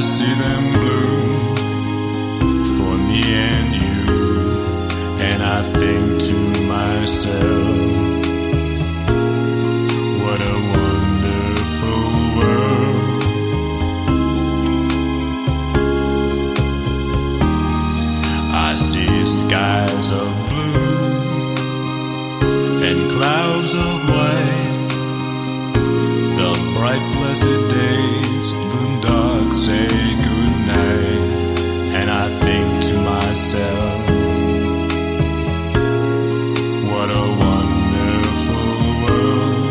see them bloom for me and you, and I think to myself, what a wonderful world. I see skies of blue and clouds of white, the bright blessed days, the dark say goodnight, and I think to myself, what a wonderful world.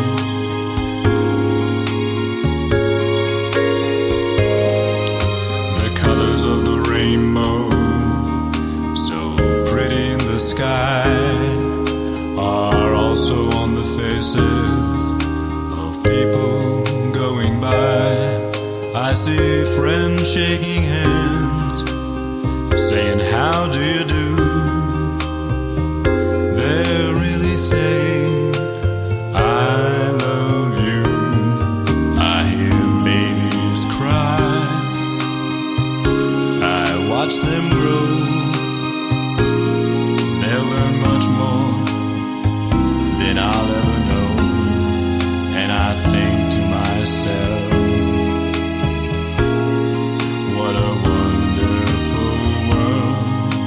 The colors of the rainbow, so pretty in the sky, are also on the faces of people going by. I see friends shaking hands, saying how do you do. They're really saying I love you. I hear babies cry, I watch them grow. They'll learn much more than I'll ever know, and I think to myself, what a wonderful world.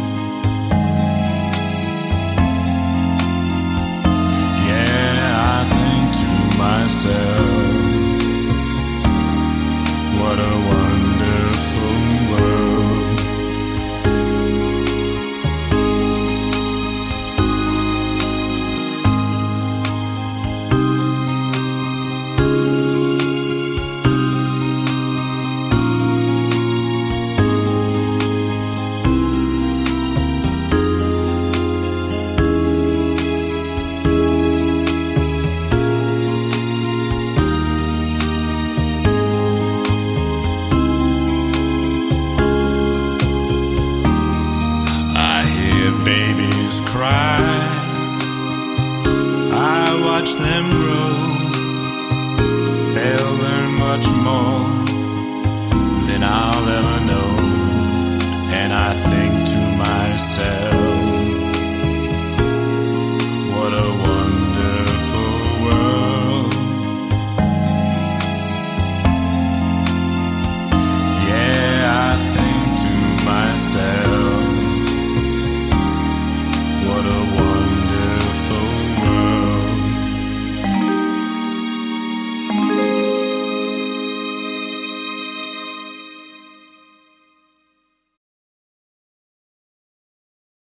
Yeah, I think to myself, what a wonderful world. Babies cry, I watch them grow. They'll learn much more than I'll ever know, and I think